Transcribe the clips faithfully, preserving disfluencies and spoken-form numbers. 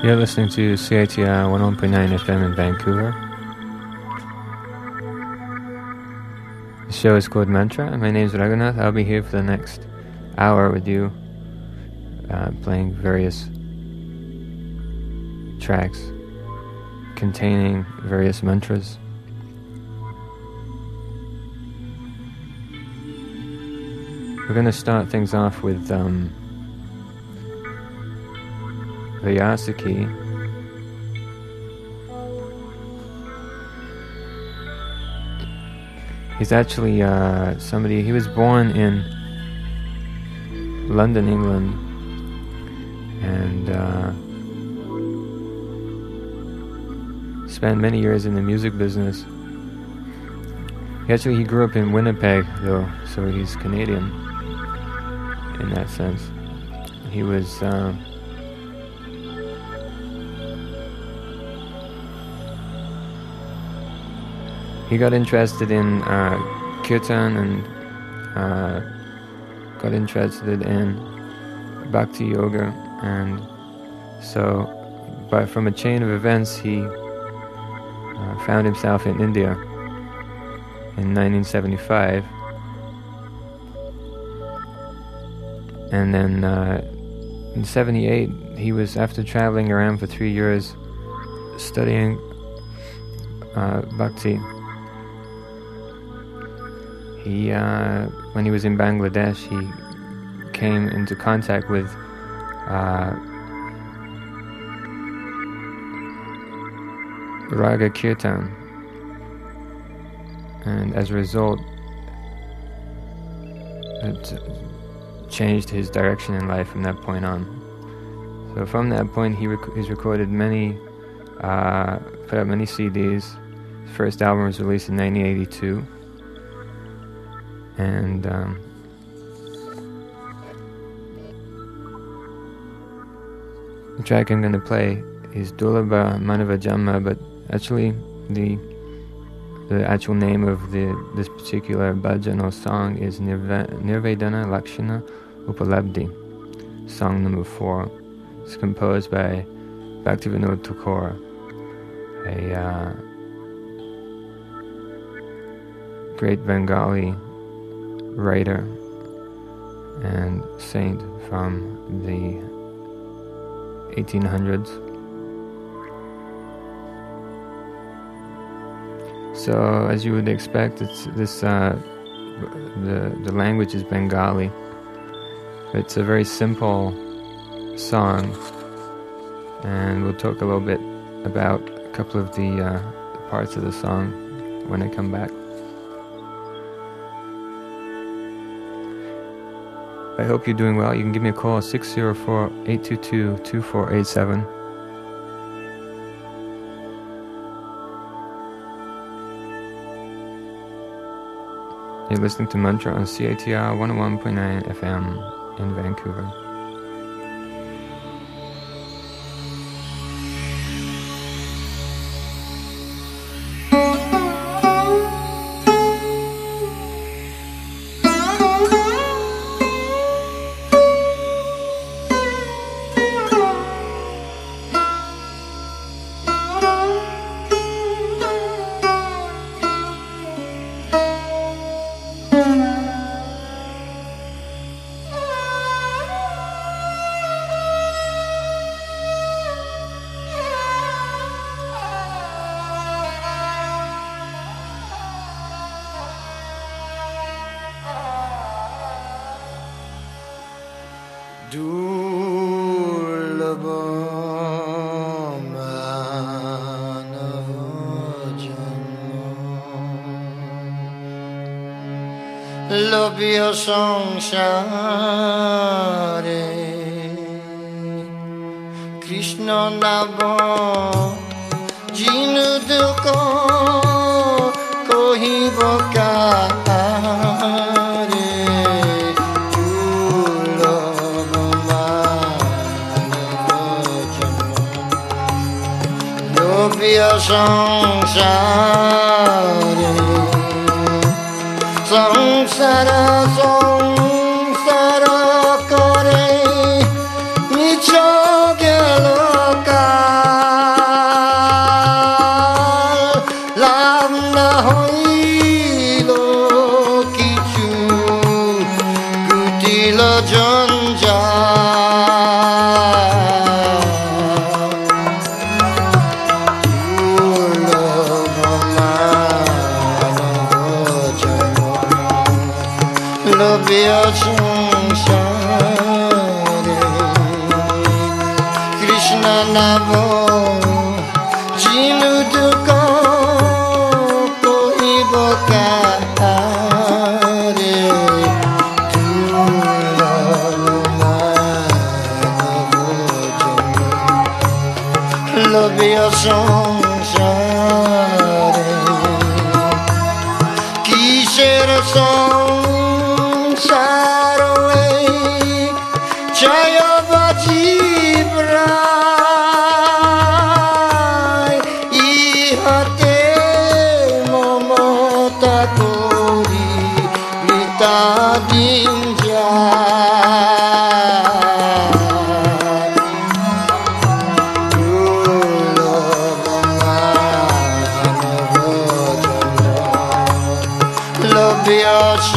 You're listening to C I T R one oh one point nine F M in Vancouver. The show is called Mantra. My name is Raghunath. I'll be here for the next hour with you, uh, playing various tracks containing various mantras. We're going to start things off with um, Vyasaki. He's actually uh, somebody, he was born in London, England, and uh, spent many years in the music business. He actually, he grew up in Winnipeg, though, so he's Canadian in that sense. He was uh, he got interested in uh, kirtan and uh, got interested in bhakti yoga, and so but from a chain of events he uh, found himself in India in nineteen seventy-five, and then uh, in seventy-eight he was, after traveling around for three years studying uh, bhakti, he uh, when he was in Bangladesh he came into contact with uh, Raga Kirtan, and as a result it changed his direction in life from that point on. So from that point he rec- he's recorded many, uh, put out many C Ds. His first album was released in nineteen eighty-two, and um, the track I'm going to play is Dulabha Manava Jamma, but actually the the actual name of the this particular bhajan or song is Nirva- Nirvedana Lakshana Upalabdhi, song number four. It's composed by Bhaktivinoda Thakur, a uh, great Bengali writer and saint from the eighteen hundreds. So, as you would expect, it's this uh, the the language is Bengali. It's a very simple song, and we'll talk a little bit about a couple of the uh, parts of the song when I come back. I hope you're doing well. You can give me a call, six oh four, eight two two, two four eight seven. You're listening to Mantra on C I T R one oh one point nine F M in Vancouver. Lobya সংসারে কৃষ্ণ নাম জিনু দুঃখ কহিব কারে দুর্লভ মানব জন্ম লব্য সংসারে সংসার সংসার করে মিছ গেল কা Krishna namo jinu duko koi bokare Lobya samsare kiser samsaro jaya bajibrai ihate momota kori lita dinja Lobya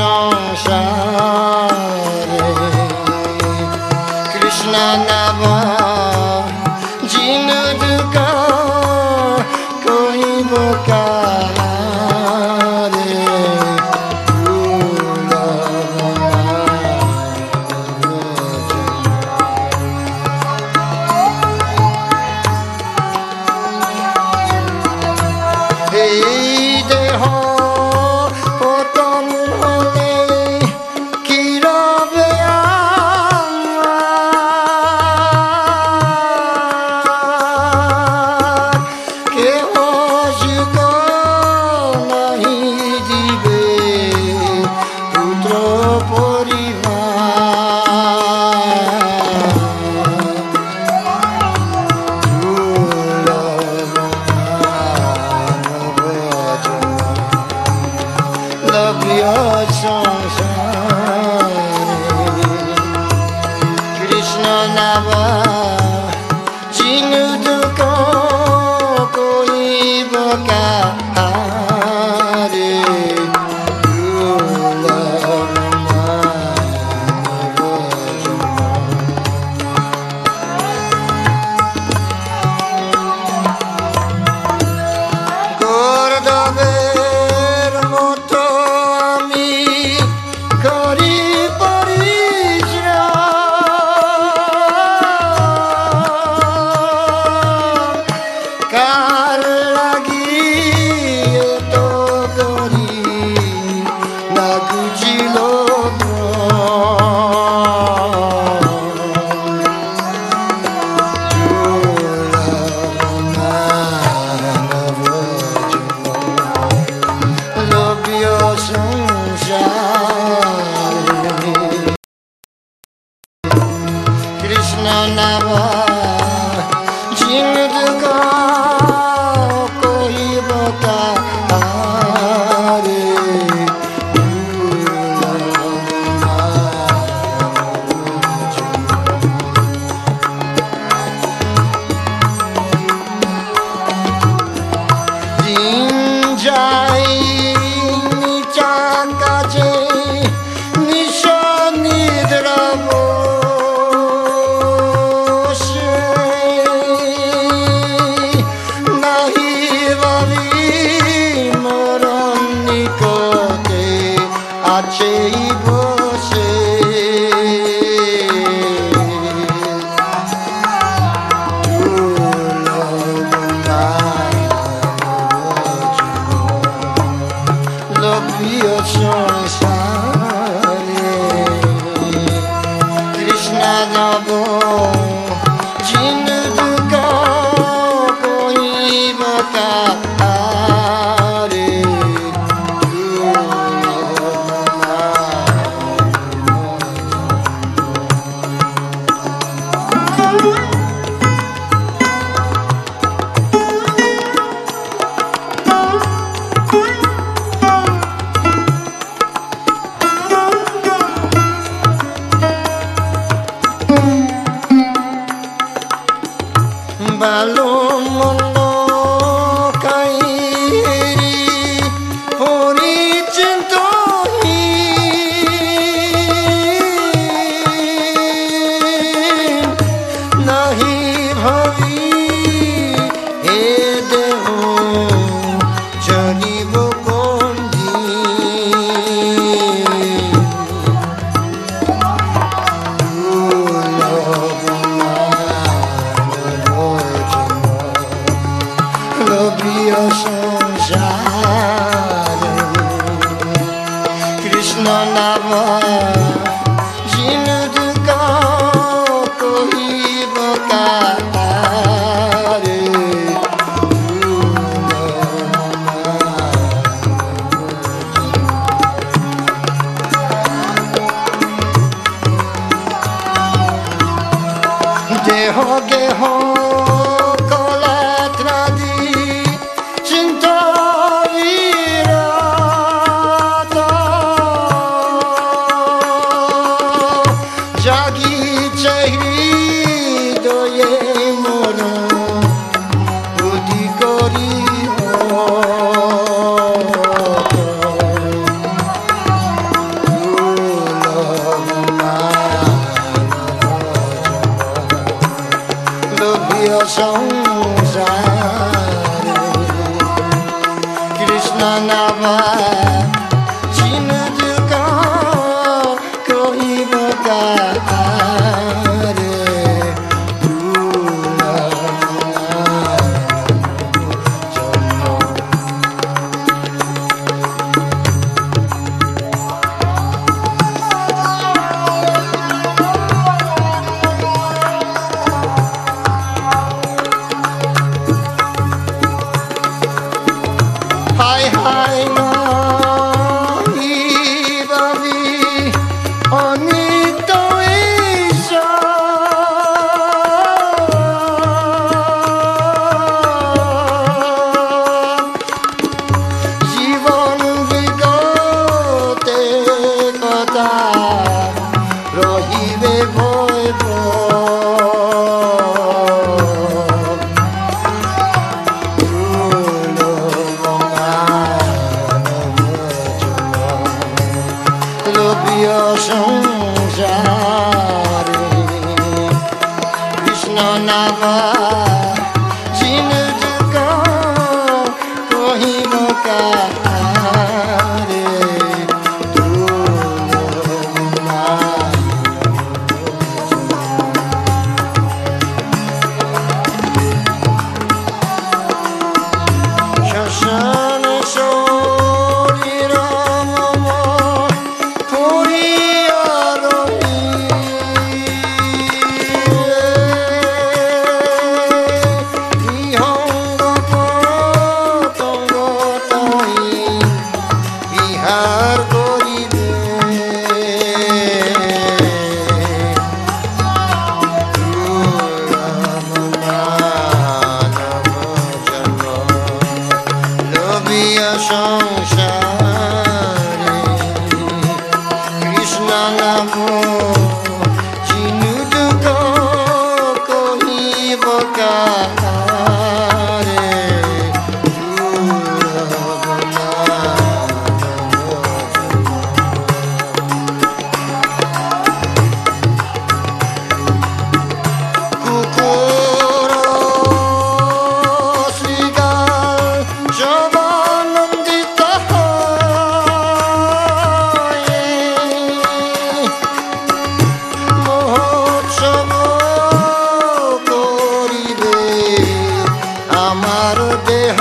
samsare Krishna nama jinu duka koi bokare Hey deho poton hole kirobe আমার কেহ যুগ নাহি দিবে পুত্র Krishna nama jinu duko koi bokare Gordaber moto ami kori পরিশ্রম কার লাগি এতো করি না বুঝিল লব্য সংসারে Krishna nama jinu duka koi bokare din jai nicha kaje nisha nidra আছেই বসে লব্য সংসারে কৃষ্ণ নব জিনু দুকা কই বকারে Balon mono kairi hori chintohi nahi bhavi e deho janibo kondi সংসার কৃষ্ণ নাম জিনু দুঃখ কহিব কারে দেহ গেহ কৃষ্ণ নাম জিনু দুঃখ কহিব কারে হাই হাই নহি ভাবি অনিত জীবন বিগতে কথা রহিবে ভয় সংসারে কৃষ্ণ নাম জিনু দুঃখ কহিব কারে শশান শরীর সংসারে কৃষ্ণ নাম জিনু দুঃখ কহিব কারে কুকুর শ্রীগাল জবানন্দিত মহোৎসব করিবে আমার দেহ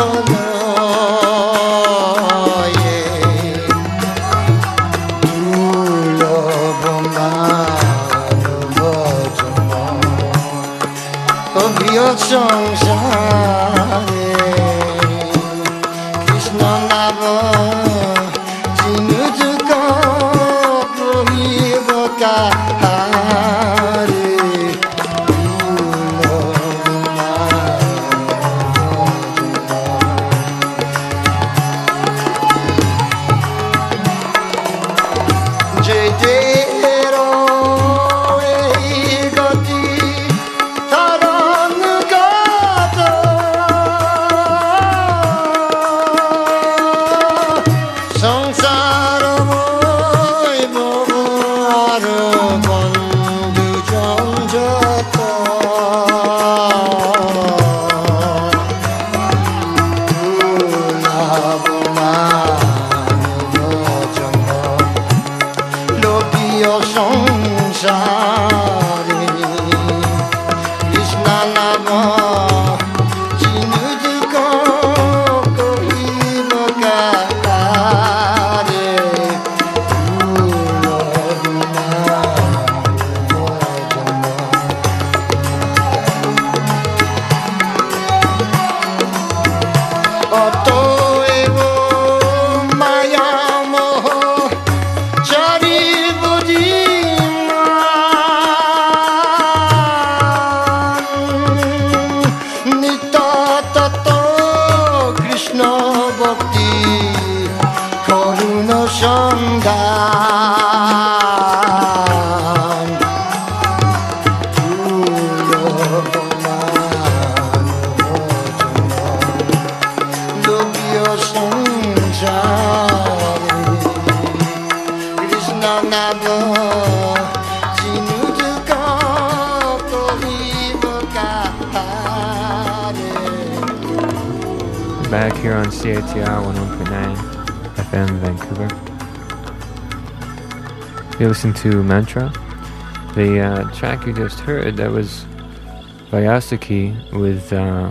লয়ে দুর্লভ মানব জন্ম প্রিয় সংসারে কৃষ্ণ নাম জিনু দুঃখ কহিব কারে যে দেহের এই গতি তরঙ্গত সংসার বর বন্ধু জঞ্জত সংসারে কৃষ্ণ নাম জিনু দুঃখ back here on C A T R one oh one point nine F M Vancouver. You listen to Mantra. The uh, track you just heard, that was Vyasaki with uh,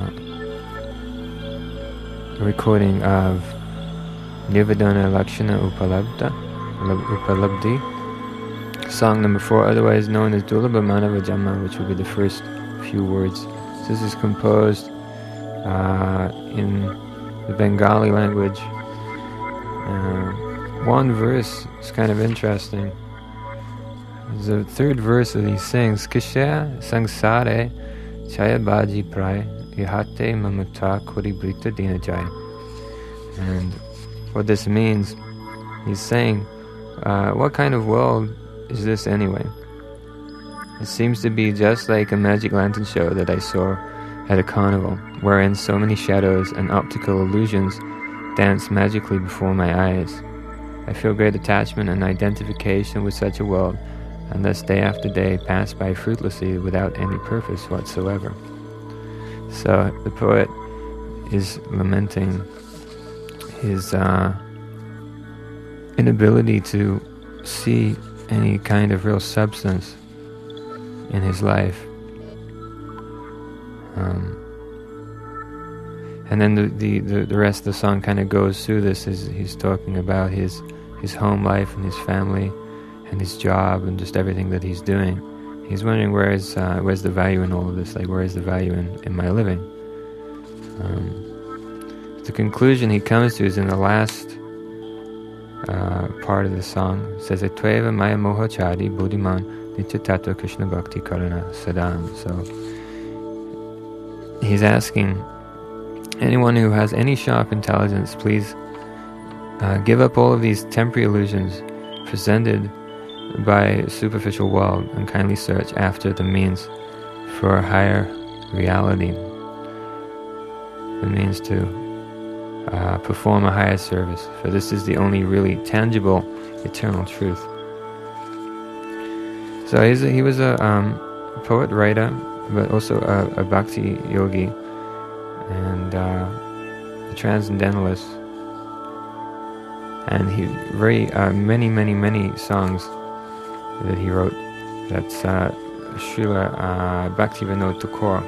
a recording of Nirvadana Lakshana Upalabdha, Upalabdhi, song number four, otherwise known as Dulabha Manava Jamma, which will be the first few words. So this is composed uh, in the Bengali language. Uh, one verse is kind of interesting. The third verse that he sings, Kishya Sangsare Chaya Baji Prai Ihate Mamata Kuri Brita Dinajai. And what this means, he's saying, uh, what kind of world is this anyway? It seems to be just like a magic lantern show that I saw at a carnival, wherein so many shadows and optical illusions dance magically before my eyes. I feel great attachment and identification with such a world, and thus day after day pass by fruitlessly without any purpose whatsoever. So the poet is lamenting his uh, inability to see any kind of real substance in his life. Um, and then the, the, the, the rest of the song kind of goes through this as he's talking about his, his home life and his family and his job and just everything that he's doing. He's wondering where is uh, where's the value in all of this? Like, where is the value in, in my living? Um, the conclusion he comes to is in the last uh, part of the song. It says, Tveva Maya Mohachari Buddhiman Nitya Tattva Krishna Bhakti Karana Sadam. So he's asking anyone who has any sharp intelligence, please uh, give up all of these temporary illusions presented by a superficial world and kindly search after the means for a higher reality. The means to uh, perform a higher service, for this is the only really tangible, eternal truth. So he's a, he was a um, poet, writer, but also a, a bhakti yogi and uh, a transcendentalist. And he very uh, many, many, many songs that he wrote. That's uh, Srila uh, Bhaktivinoda Thakur.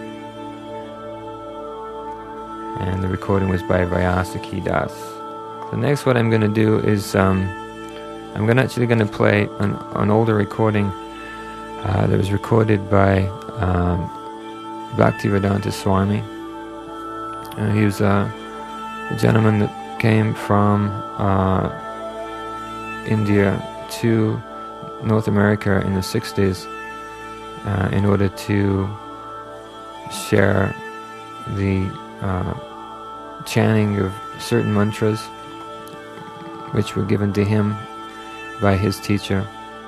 And the recording was by Vyasaki Das. So next what I'm going to do is um, I'm gonna actually going to play an, an older recording uh, that was recorded by um, Bhaktivedanta Swami. Uh, he was uh, a gentleman that came from uh, India to North America in the sixties uh, in order to share the uh, chanting of certain mantras which were given to him by his teacher.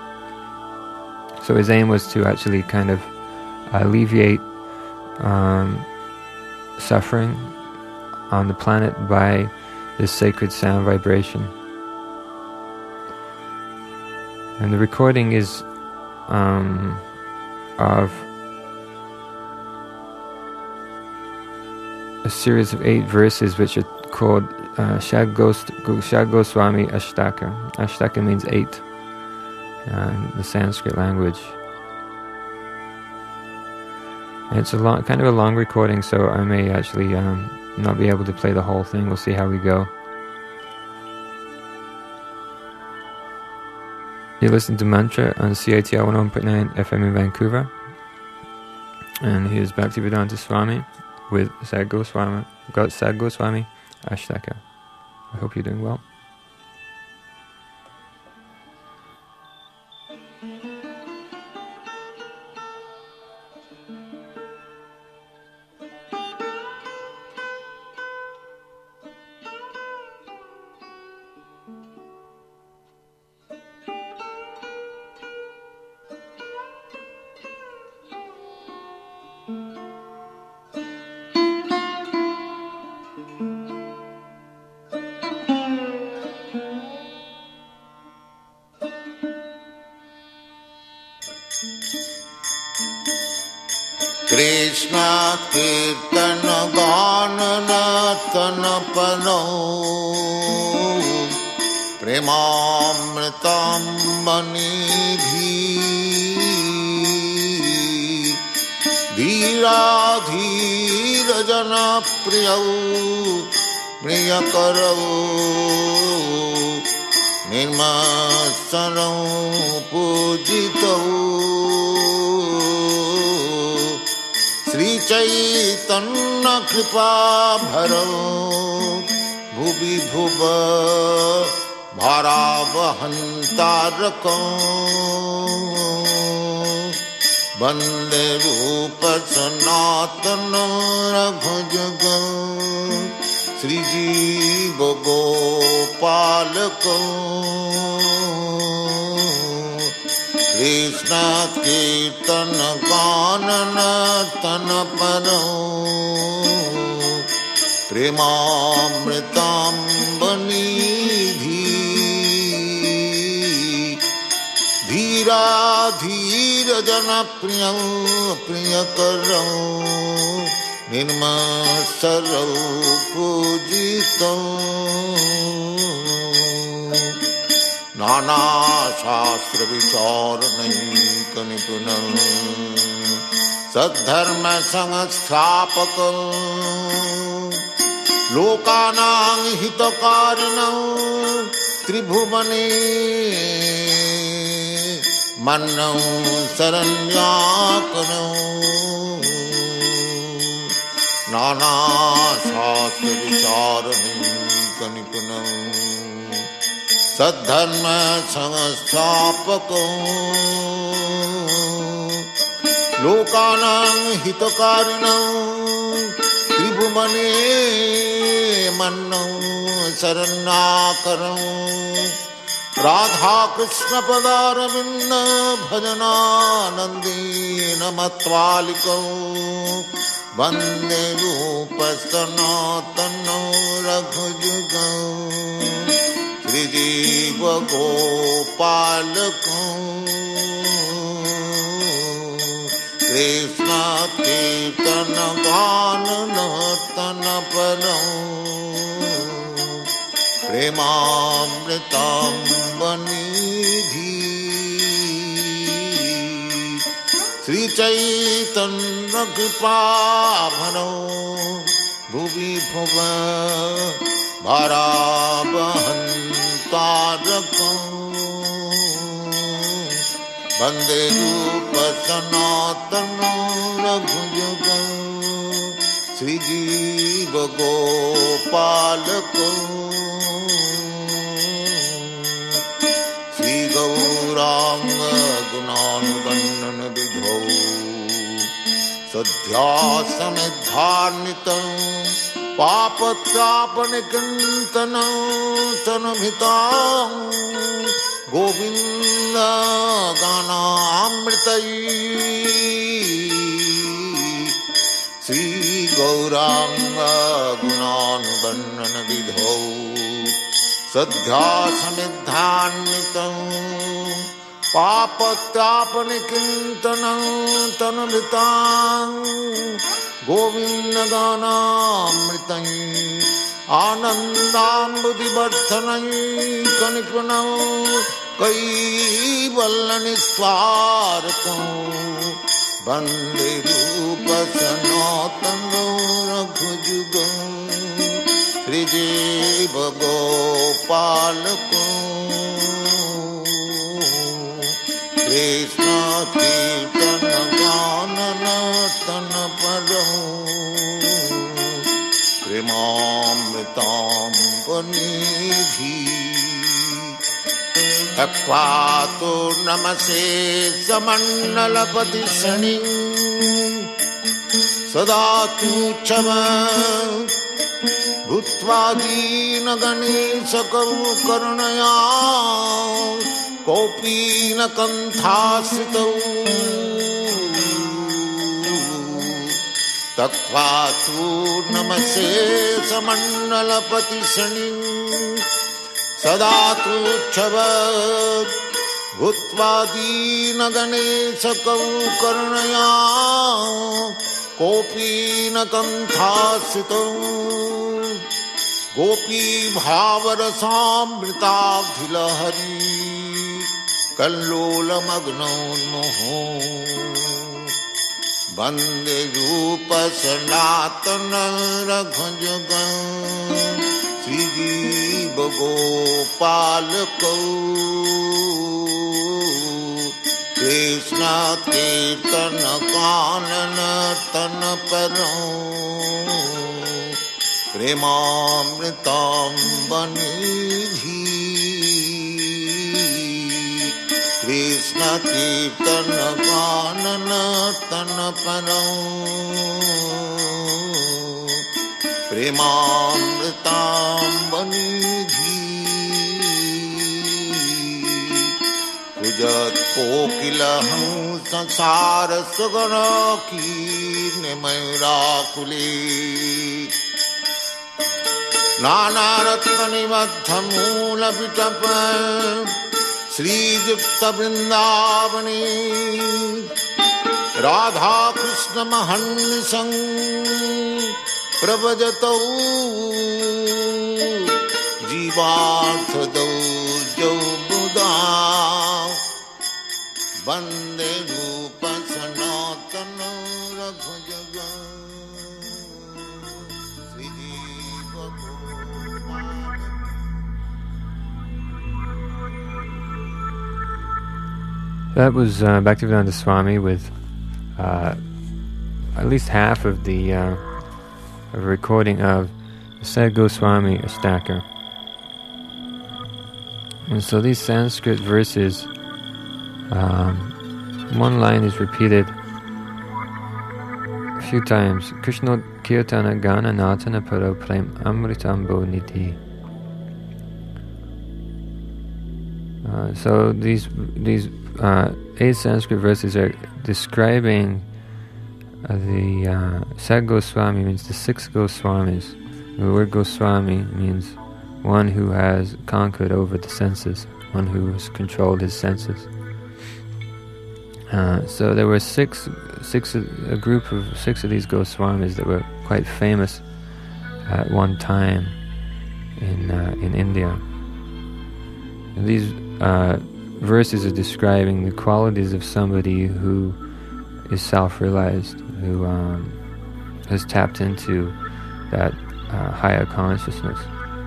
So his aim was to actually kind of alleviate um, suffering on the planet by this sacred sound vibration. And the recording is um, of a series of eight verses which are called uh, Shad Goswami Ashtaka. Ashtaka means eight uh, in the Sanskrit language. And it's a long, kind of a long recording, so I may actually um, not be able to play the whole thing. We'll see how we go. You listen to Mantra on C I T R one oh one point nine F M in Vancouver. And here's Bhaktivedanta Swami with Sad Goswami, Sad Goswami Ashtaka. I hope you're doing well. Krishna कीर्तन गान नर्तन परो प्रेमामृतंबनिधि धीरा धीर जन प्रिय प्रियकरौ निर्मत्सरौ पूजितौ श्री चैतन्य कृपा भरौ भुवि भुव भारावहंतारकौ वंदे रूप सनातन रघुजुगौ श्रीजीव गोपालकौ कृष्ण कीर्तन गान नर्तन परो प्रेमामृतंबनिधि धीरा धीर जन प्रिय प्रियकरौ निर्मत्सरौ पूजितौ नाना शास्त्र विचारणैक निपुणौ सद्धर्म संस्थापकौ लोकानां हितकारिणौ त्रिभुवने मन्नौ शरण्याकरौ नाना शास्त्र विचारणैक निपुणौ सद्धर्म संस्थापकौ लोकानां हितकारिणौ त्रिभुवने मन्नौ शरण्याकरौ राधा कृष्ण पदारविंद भजनानंदेन मत्वालिकौ वंदे रूप सनातनौ रघुजुगौ श्रीजीव गोपालकौ कृष्ण कीर्तन गान नर्तन परो प्रेमामृतंबनिधि श्री चैतन्य कृपा भरो भुवि भुव भारावहंतारकौ वंदे रूप सनातन रघुजुगौ श्रीजीव गोपालकौ श्री गौरांग गुणानुबंधन विधौ सध्यासमिद्धार्नितौ पापत्रापनिकृन्तनौ तनुभृतां गोविन्द गानामृतैः श्री गौरांग गुणानुबंधन विधौ सध्यासमिद्धार्नितौ पापत्रापनिकृन्तनौ तनुभृतां गोविन्द गानामृतैः आनन्दाम्बुधिवर्धनैक निपुणौ कैवल्यनिस्वार्कौ वन्दे रूप सनातनौ रघुजुगौ श्रीजीव गोपालकौ कृष्ण कीर्तन गान नर्तन परो प्रेमामृतंबनिधि तक्वातो नमसे समण्डलपति शनि सदा तुच्छम भूत्वा दीन गणेश करु करुणया कौपीन कंथाश्रितौ तक्वातु नमसे समण्डलपति शनि सदा तुच्छव भूत्वादीन गणेश करुकर्णया कोपी न कंठासितो गोपी भावरसामृताभिलहरी कल्लोलमग्नोन्मुहो वन्दे रूप सनातन रघुजगं श्रीजीव गोपालकौ कृष्ण कीर्तन कानन तन परौ प्रेमामृताम्बनिधि कृष्ण कीर्तन कानन तन परौ प्रेमामृताम्बनिधि कुजत कोकिलहं संसार सुगण कीर्णे मयूराकुले नाना रत्न निबद्ध मूल विटप श्रीयुक्त वृंदावने राधा कृष्ण महर्निशं प्रभजतौ जीवार्थदौ जौ बुधा वन्दे रूप सनातन रघुजगं श्रीजीव Gopal. That was uh, Bhaktivedanta Swami with uh, at least half of the uh, a recording of Sad Goswami Astakar. And so these Sanskrit verses, um, one line is repeated a few times. Krishna Kirtana Gana Natana Paro Prem Amritambo Nidhi. Uh, so these these uh, eight Sanskrit verses are describing uh, the uh, Sad Goswami means the six Goswamis. The word Goswami means one who has conquered over the senses, one who has controlled his senses. Uh, so there were six, six, a group of six of these Goswamis that were quite famous at one time in uh, in India. And these uh, verses are describing the qualities of somebody who is self-realized, who um, has tapped into that uh, higher consciousness.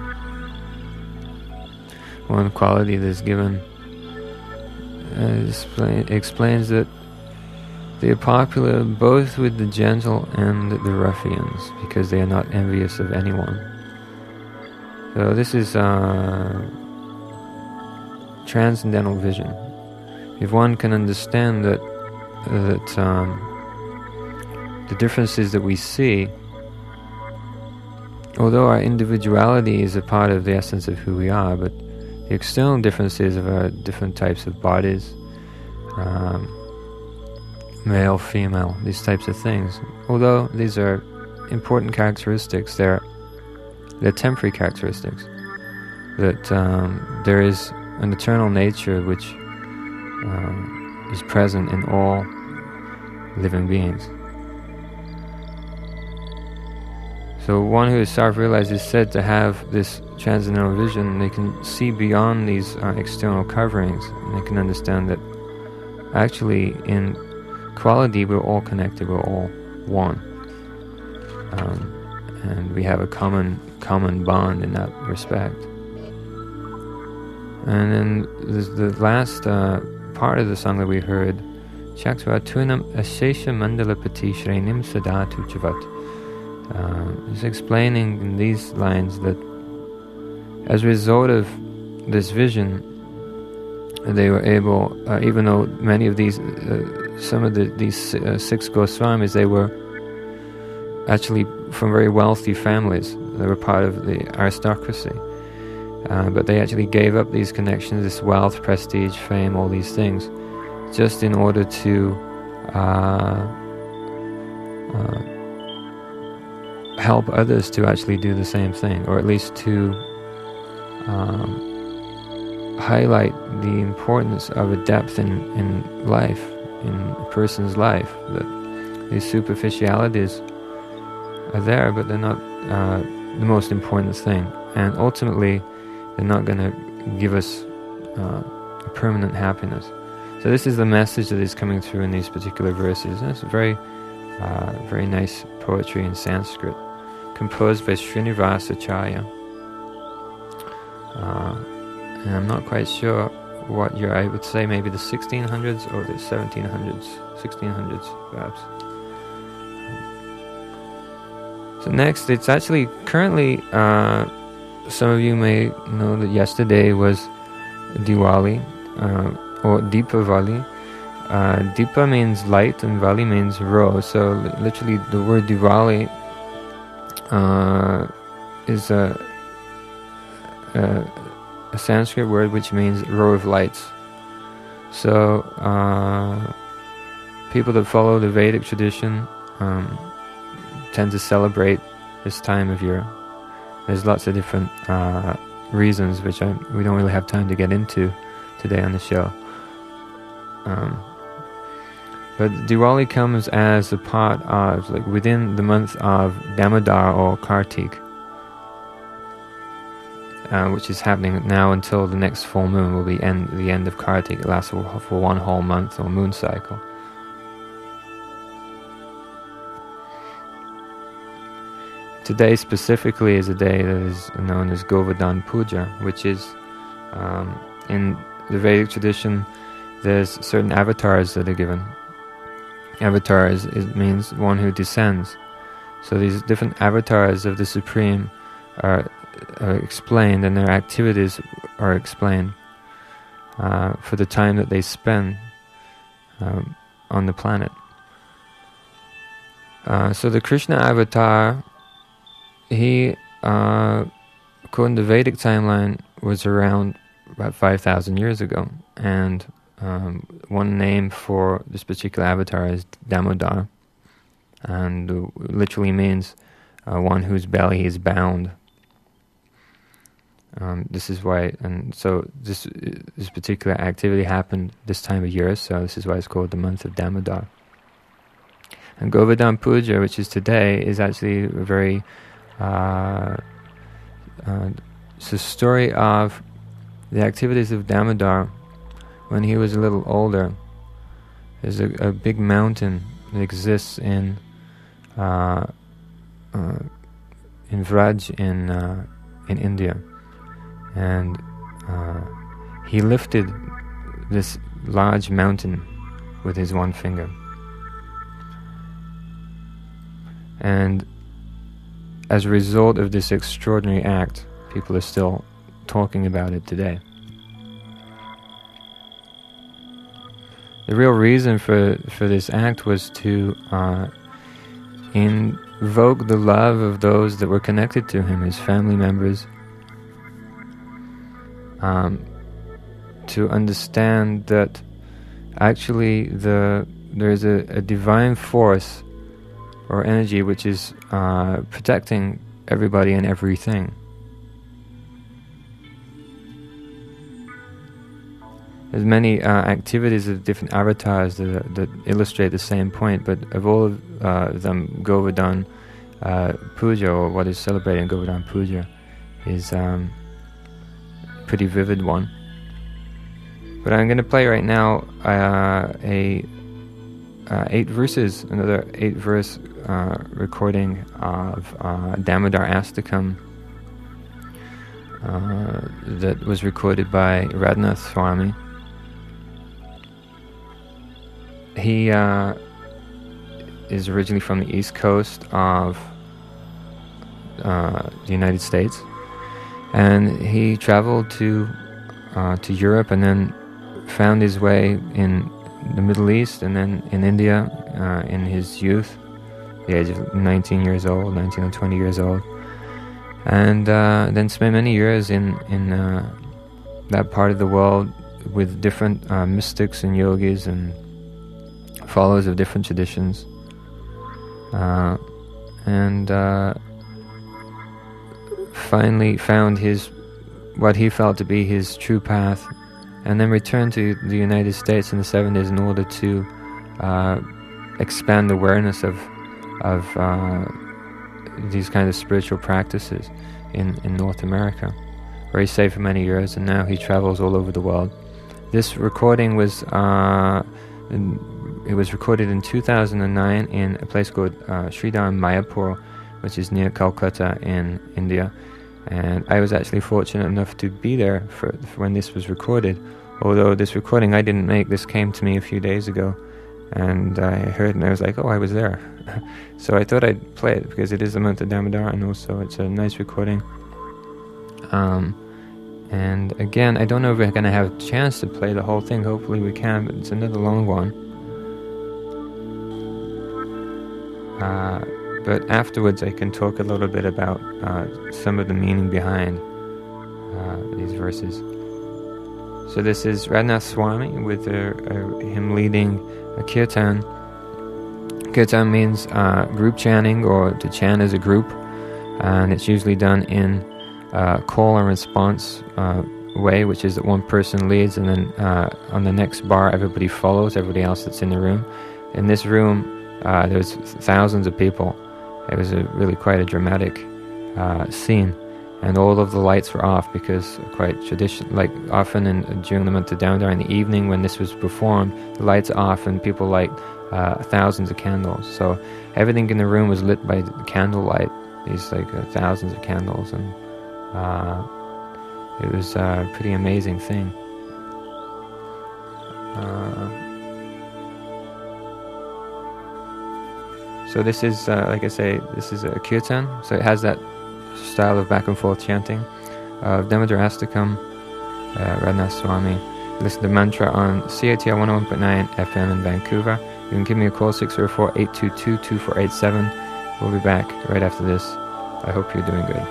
One quality that's given uh, explain, explains that they are popular both with the gentle and the ruffians because they are not envious of anyone. So this is uh, transcendental vision. If one can understand that that um, the differences that we see, although our individuality is a part of the essence of who we are, but the external differences of our different types of bodies, um, male, female, these types of things, although these are important characteristics, they're, they're temporary characteristics, that um, there is an eternal nature which um, is present in all living beings. So one who is self-realized is said to have this transcendental vision. They can see beyond these uh, external coverings, and they can understand that actually in quality we're all connected, we're all one. Um, and we have a common common bond in that respect. And then there's the last uh, part of the song that we heard, Chakratunam Ashesha Mandalapati Shrenim Sadatu Chavat. Uh, is explaining in these lines that as a result of this vision, they were able, uh, even though many of these, uh, some of the, these uh, six Goswamis, they were actually from very wealthy families. They were part of the aristocracy. Uh, but they actually gave up these connections, this wealth, prestige, fame, all these things, just in order to uh, uh, help others to actually do the same thing, or at least to um, highlight the importance of a depth in, in life, in a person's life, that these superficialities are there, but they're not uh, the most important thing, and ultimately they're not going to give us uh, a permanent happiness. So this is the message that is coming through in these particular verses, and it's very uh, very nice poetry in Sanskrit, composed by Srinivasacharya. Uh, and I'm not quite sure what year. I would say maybe the sixteen hundreds or the seventeen hundreds, sixteen hundreds perhaps. So next, it's actually currently, uh, some of you may know that yesterday was Diwali, uh, or Deepavali. Uh, Deepa means light and Vali means row, so li- literally the word Diwali uh, is a, a, a Sanskrit word which means row of lights. So uh, people that follow the Vedic tradition um, tend to celebrate this time of year. There's lots of different uh, reasons which I, we don't really have time to get into today on the show. Um, but Diwali comes as a part of, like, within the month of Damodar or Kartik, uh, which is happening now until the next full moon will be end, the end of Kartik. It lasts for, for one whole month or moon cycle. Today specifically is a day that is known as Govardhan Puja, which is, um, in the Vedic tradition, there's certain avatars that are given. Avatar is, it means one who descends. So these different avatars of the Supreme are, are explained, and their activities are explained uh, for the time that they spend um, on the planet. Uh, so the Krishna avatar, he, uh, according to Vedic timeline, was around about five thousand years ago, and um, one name for this particular avatar is Damodar, and uh, literally means uh, one whose belly is bound. Um, this is why, and so this this particular activity happened this time of year, so this is why it's called the month of Damodar. And Govardhan Puja, which is today, is actually a very uh, uh, it's a story of the activities of Damodar when he was a little older. There's a, a big mountain that exists in uh, uh, in Vraj in uh, in India, and uh, he lifted this large mountain with his one finger, and as a result of this extraordinary act, people are still talking about it today. The real reason for, for this act was to uh, invoke the love of those that were connected to him, his family members, um, to understand that actually the there's a, a divine force or energy which is uh, protecting everybody and everything. There's many uh, activities of different avatars that, that illustrate the same point, but of all of uh, them, Govardhan uh, Puja, or what is celebrated in Govardhan Puja, is um, a pretty vivid one. But I'm going to play right now uh, a uh, eight verses, another eight verse uh, recording of uh, Damodar Astakam uh, that was recorded by Radhanath Swami. He uh, is originally from the east coast of uh, the United States, and he traveled to uh, to Europe, and then found his way in the Middle East, and then in India uh, in his youth, the age of nineteen years old, nineteen or twenty years old, and uh, then spent many years in in uh, that part of the world with different uh, mystics and yogis and followers of different traditions, uh, and uh, finally found his what he felt to be his true path, and then returned to the United States in the seventies in order to uh, expand the awareness of of uh, these kind of spiritual practices in, in North America, where he stayed for many years, and now he travels all over the world. This recording was uh, in, it was recorded in two thousand nine in a place called uh, Sridhar Mayapur, which is near Calcutta in India. And I was actually fortunate enough to be there for, for when this was recorded. Although this recording I didn't make, this came to me a few days ago, and I heard it and I was like, oh, I was there. So I thought I'd play it because it is the month of Damodar, and also it's a nice recording. Um, and again, I don't know if we're going to have a chance to play the whole thing. Hopefully we can, but it's another long one. Uh, but afterwards I can talk a little bit about uh, some of the meaning behind uh, these verses. So this is Radhanath Swami with a, a, him leading a kirtan. Kirtan means uh, group chanting, or to chant as a group, and it's usually done in uh, call and response uh, way, which is that one person leads, and then uh, on the next bar everybody follows, everybody else that's in the room. In this room uh, there's thousands of people. It was a really quite a dramatic uh, scene, and all of the lights were off because quite tradition, like often in, during the month of Damodar in the evening when this was performed, the lights are off and people light uh, thousands of candles. So everything in the room was lit by candlelight, these like uh, thousands of candles, and uh, it was a pretty amazing thing. Uh, So this is, uh, like I say, this is a kirtan, so it has that style of back and forth chanting of Damodar Astakam, uh, Radhanath Swami. Listen to mantra on C A T R one oh one point nine F M in Vancouver. You can give me a call, six zero four, eight two two, two four eight seven. We'll be back right after this. I hope you're doing good.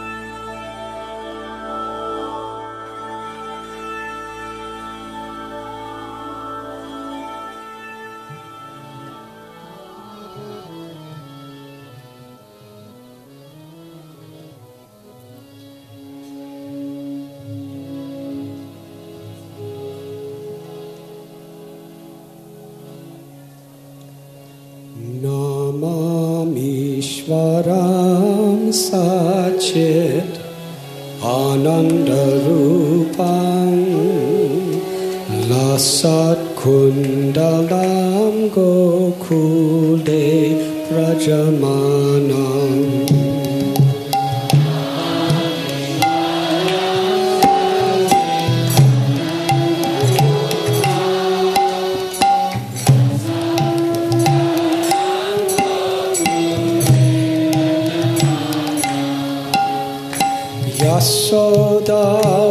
Namamishwaram Sachit Anandarupam Lasat Kundalam Gokule Prajamanam Yasoda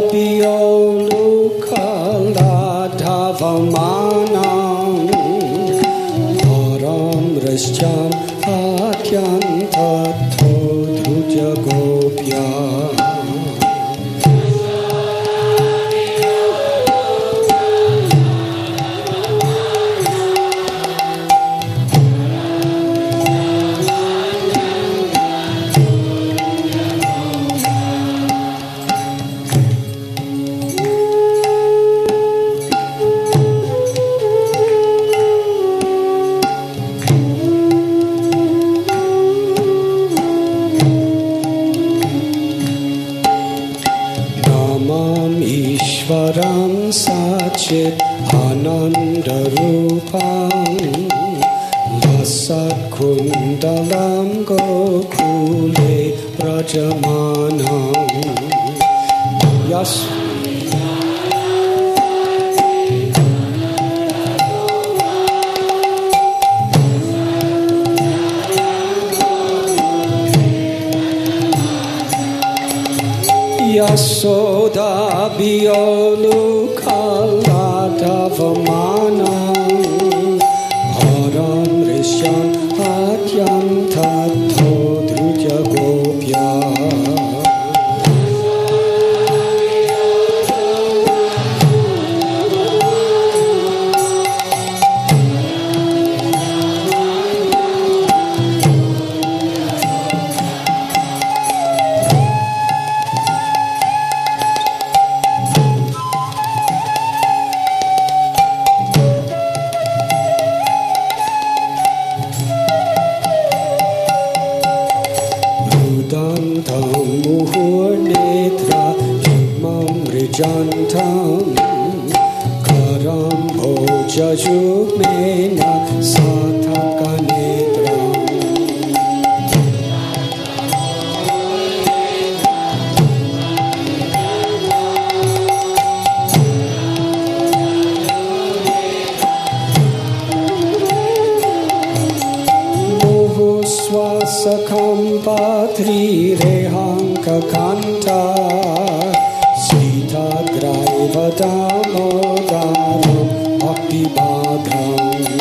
Biyolukala Dhavamanam Param Rishcham Atyanta Thodruja Gopya Ishvaram Sachit Anandarupam Lasat Kundalam Gokule Prajamanam Yas Yasoda Biyolukala Dhavamanam Param Risham Atyam Tattho Dhruja Gopya Shantam Muhurnetra Imam Rijantam Karam Bhojajumena Sathakanetram Swasakam patri rehanka kanta Sita graiva damodaram akibadham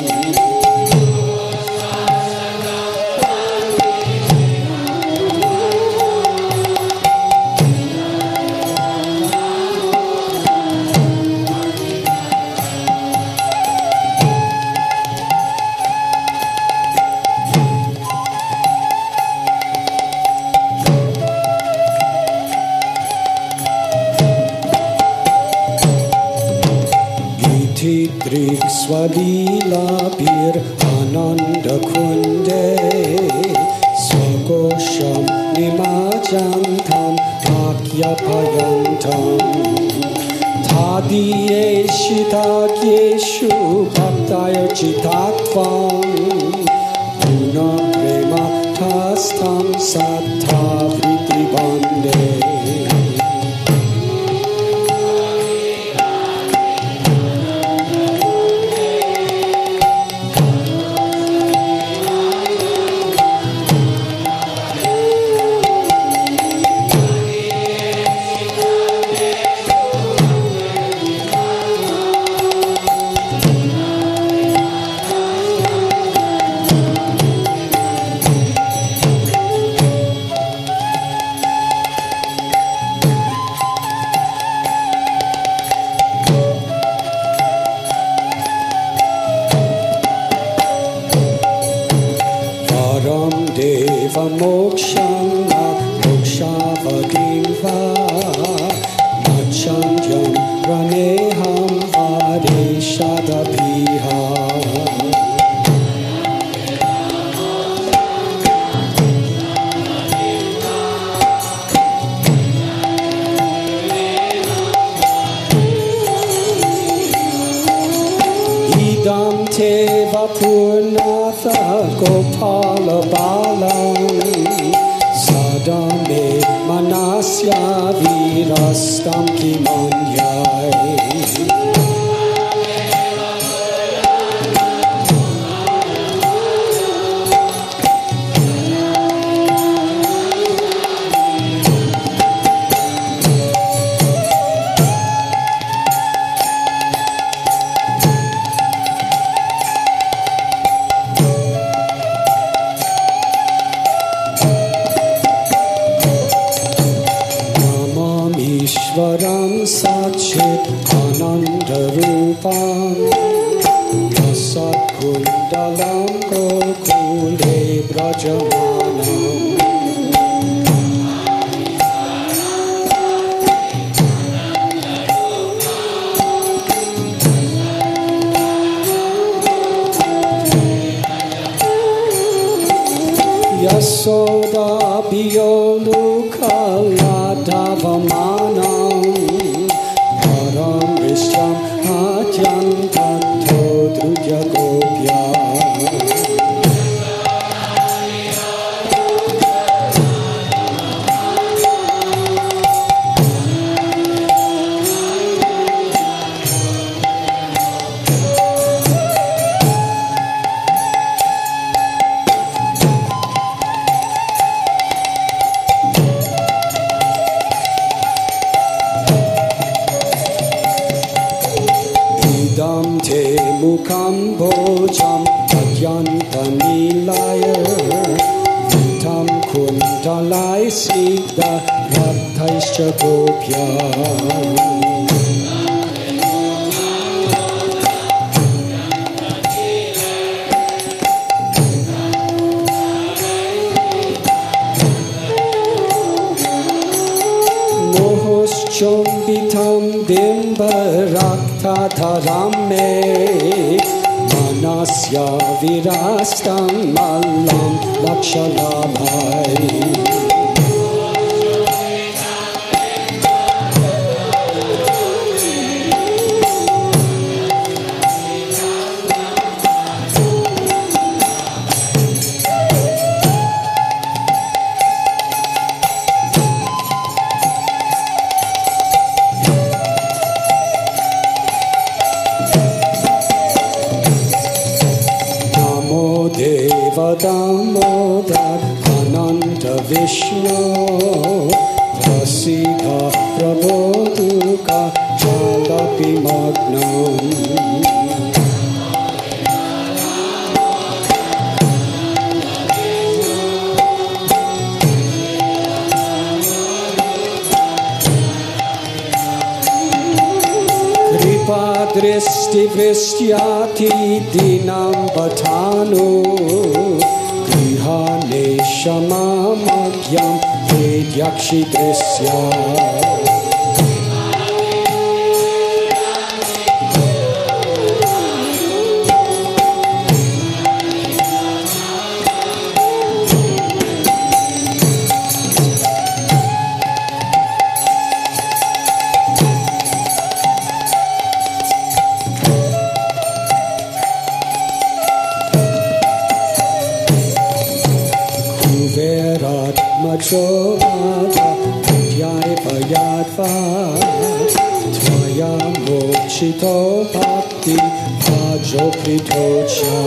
Trik Swadila Bir Ananda Kunde Swagosham Nimajantam Akyapayantam Tadiye Shitakyeshu Bhaktaya Chitakvam Guna Prema Tastam Sattha Vriti Bande Mokshana Mokshavaginva Machandyam Praneham Vadeshadabhiha Idam Teva Purnatha Gopala Balam Sadame Manasya Virastam Kimanyai Ishvaram Sachit Ananda Rupam Yasat Kundalam Gokule Brajamanam Yasoda Biyolukala Davamanam Param Vishram Atyam Tattho Drujya Gopya Mukam Bojam Adyanta Nilaya Vitam Kundalai Siddha Radhaischa Gopya Chombitam Dimba Rakta Dharame Manasya Virastam Malam Lakshalabhai Damodar Ananta Vishnu Prasidha Prabodhuka Jalapi Magnam Dristi Vristyati Dinam Bhatanu Grihane Shamamagyam Vedyakshi Drisya Jovada Jai Payatva Tvaya Mochito Bhakti Bhajo Pritocha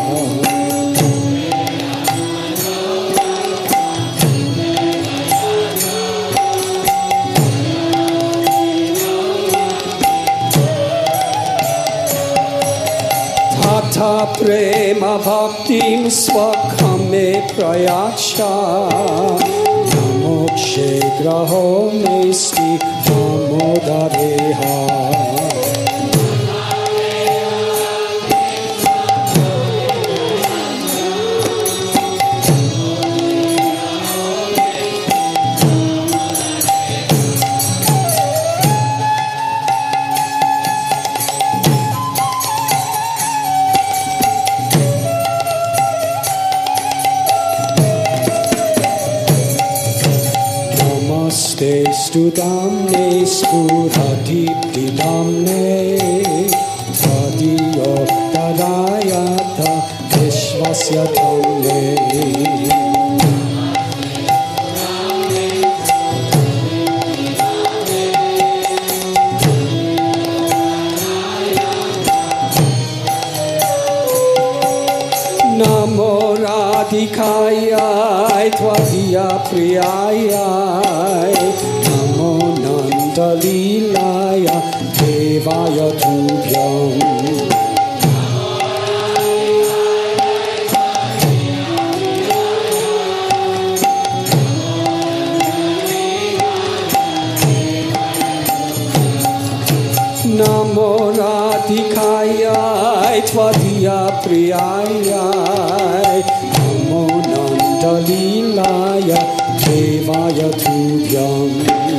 Tata Prema Bhaktim Swakhame Prayacha Mokshe Graho Mesti Damodareha Stu damne spurati damne Tvadiyo tadayata vishvasya damne Namo Radhikaya Tvadiya Priyaya Dalilaya Devaya Tubhyam Namo Radhikaya Tvadiya Priyaya Namo Nandalilaya Devaya Tubhyam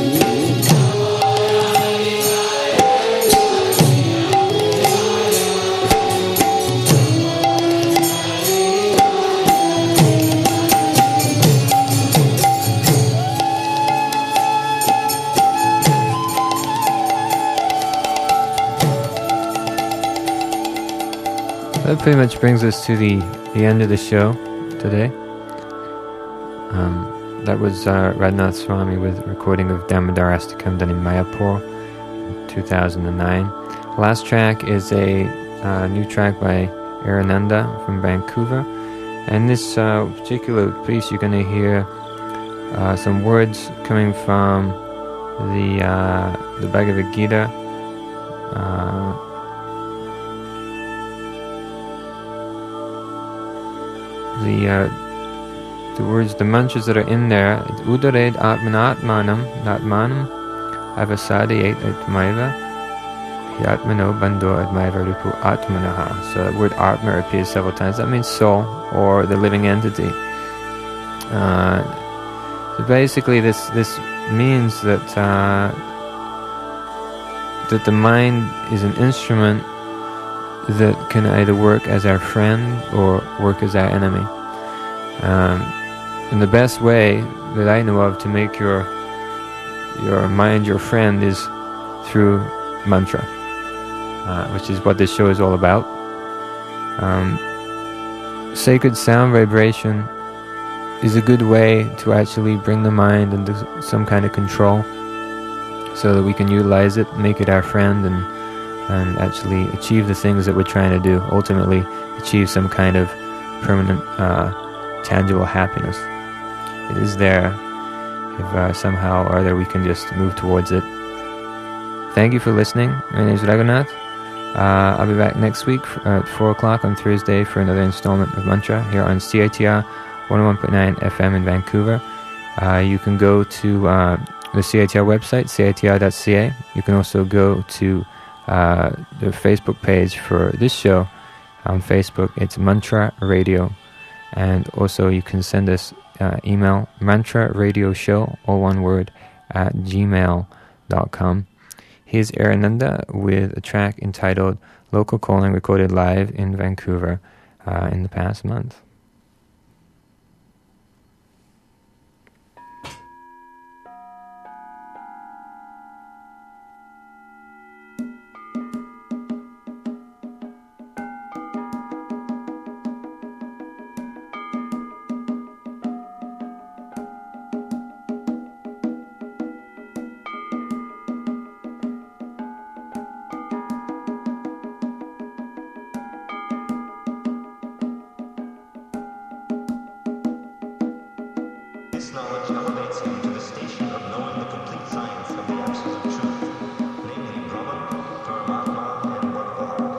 That pretty much brings us to the, the end of the show today. Um, that was uh, Radhanath Swami with a recording of Damodar Astakam done in Mayapur in two thousand nine. The last track is a uh, new track by Arananda from Vancouver. And this uh, particular piece, you're going to hear uh, some words coming from the uh, the Bhagavad Gita. Uh, The uh, the words, the mantras that are in there, Udared Atmanatmanam Natmanam Avasadayet Atmaiva Yatmano Bando Atmaiva Rupu Atmanaha. So the word Atma appears several times. That means soul, or the living entity. Uh, so basically this this means that uh, that the mind is an instrument that can either work as our friend or work as our enemy. Um, and the best way that I know of to make your your mind your friend is through mantra, uh, which is what this show is all about. Um, sacred sound vibration is a good way to actually bring the mind into some kind of control so that we can utilize it, make it our friend, and and actually achieve the things that we're trying to do, ultimately achieve some kind of permanent uh, tangible happiness. It is there if uh, somehow or other we can just move towards it. Thank you for listening. My name is Raghunath. Uh, I'll be back next week at four o'clock on Thursday for another installment of Mantra here on C I T R one oh one point nine F M in Vancouver. Uh, you can go to uh, the C I T R website, C I T R dot C A. You can also go to uh, the Facebook page for this show. On Facebook, it's Mantra Radio. And also you can send us uh, email, mantra radio show, all one word, at gmail dot com. Here's Arananda with a track entitled Local Calling, recorded live in Vancouver uh, in the past month. This knowledge elevates him to the station of knowing the complete science of the absolute truth, namely Brahman, Paramatma, and Bhagavan.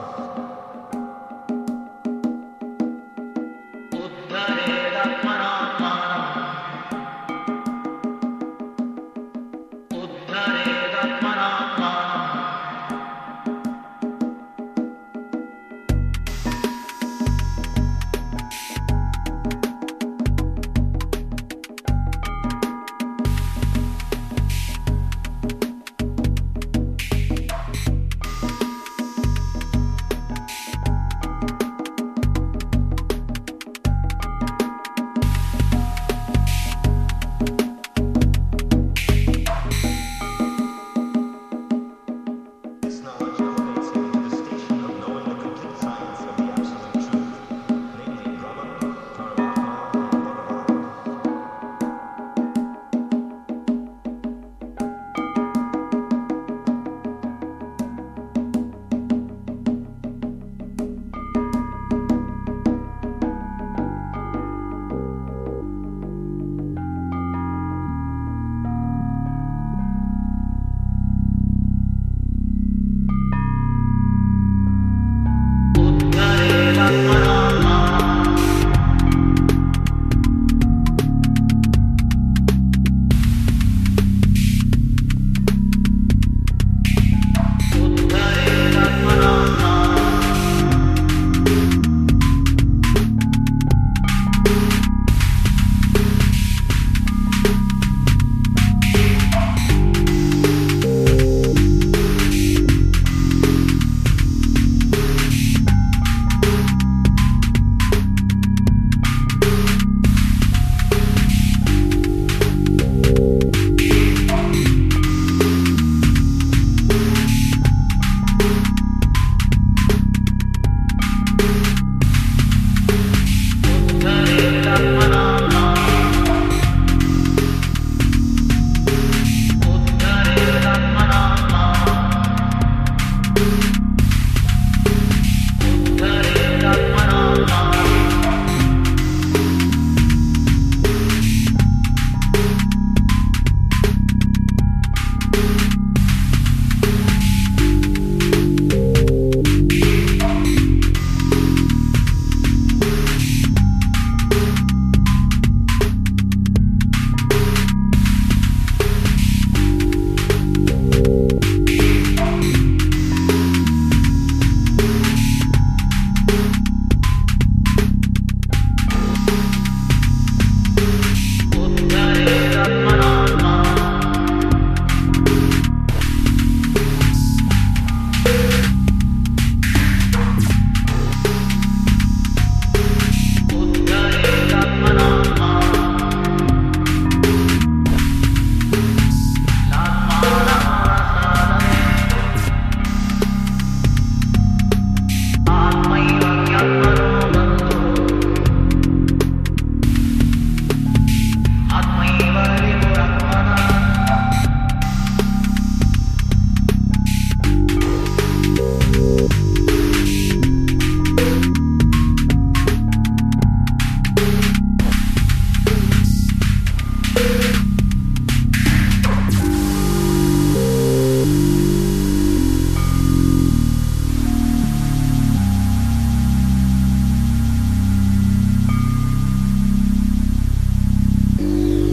Thank you.